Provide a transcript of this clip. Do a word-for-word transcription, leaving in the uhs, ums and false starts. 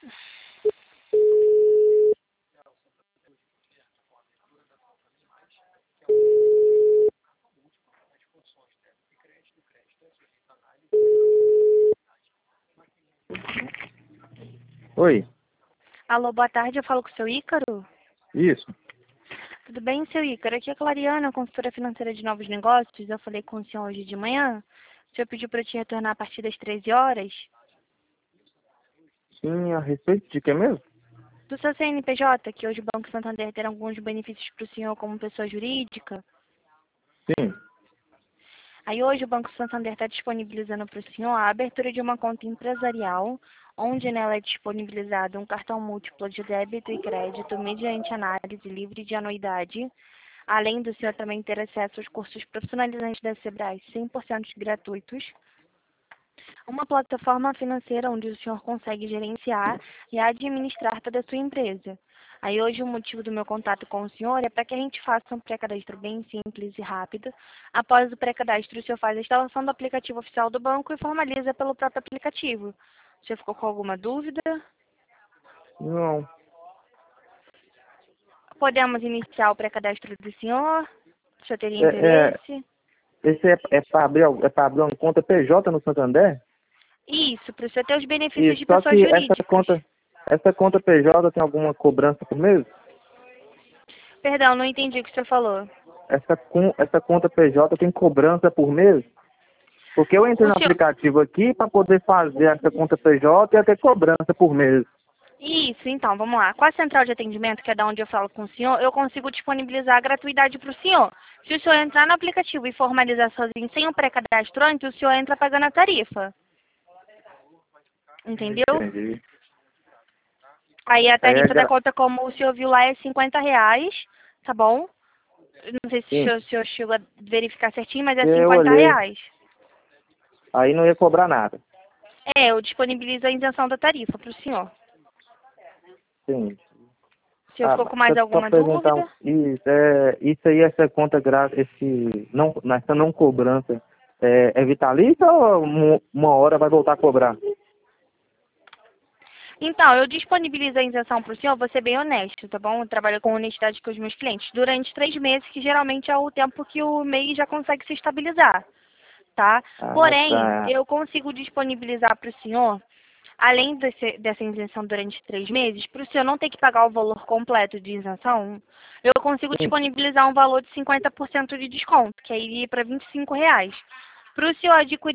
Oi, Alô, boa tarde, eu falo com o seu Ícaro. isso. Tudo bem, seu Ícaro? Aqui é a Clariana, consultora financeira de novos negócios. Eu falei com o senhor hoje de manhã. O senhor pediu para eu te retornar a partir das treze horas. Sim, a respeito de que mesmo? Do seu C N P J, que hoje o Banco Santander terá alguns benefícios para o senhor como pessoa jurídica. Sim. Aí hoje o Banco Santander está disponibilizando para o senhor a abertura de uma conta empresarial, onde nela é disponibilizado um cartão múltiplo de débito e crédito mediante análise livre de anuidade, além do senhor também ter acesso aos cursos profissionalizantes da Sebrae cem por cento gratuitos, uma plataforma financeira onde o senhor consegue gerenciar e administrar toda a sua empresa. Aí hoje o motivo do meu contato com o senhor é para que a gente faça um pré-cadastro bem simples e rápido. Após o pré-cadastro, o senhor faz a instalação do aplicativo oficial do banco e formaliza pelo próprio aplicativo. O senhor ficou com alguma dúvida? Não. Podemos iniciar o pré-cadastro do senhor? O senhor teria É, é, interesse? esse é, é para abrir, al- é para abrir uma conta P J no Santander? Isso, para o senhor ter os benefícios Isso, de só pessoas que essa jurídicas. conta, essa conta P J tem alguma cobrança por mês? Perdão, não entendi o que o senhor falou. Essa, con- essa conta P J tem cobrança por mês? Porque eu entrei O no senhor... aplicativo aqui para poder fazer essa conta P J e ia ter cobrança por mês. Isso, então, vamos lá. Com a central de atendimento, que é da onde eu falo com o senhor, eu consigo disponibilizar a gratuidade para o senhor. Se o senhor entrar no aplicativo e formalizar sozinho sem o pré-cadastro antes, o senhor entra pagando a tarifa. Entendeu? Entendi. Aí a Aí é tarifa da gra... conta, como o senhor viu lá, é cinquenta reais, tá bom? Eu não sei se o Sim, senhor, o senhor chegou a verificar certinho, mas é eu cinquenta olhei. reais. Aí não ia cobrar nada. É, eu disponibilizo a isenção da tarifa para o senhor. Sim. O senhor Ah, ficou com mais só, só alguma perguntar, dúvida? isso, é, isso aí, essa conta grátis, esse, não, essa não cobrança, é, é vitalícia ou uma uma hora vai voltar a cobrar? Então, eu disponibilizo a isenção para o senhor, vou ser bem honesto, tá bom? Eu trabalho com honestidade com os meus clientes. Durante três meses, que geralmente é o tempo que o M E I já consegue se estabilizar, tá? Ah, Porém, tá. eu consigo disponibilizar para o senhor, além desse, dessa isenção durante três meses, para o senhor não ter que pagar o valor completo de isenção, eu consigo Sim, disponibilizar um valor de cinquenta por cento de desconto, que aí iria para vinte e cinco reais. Para o senhor adquirir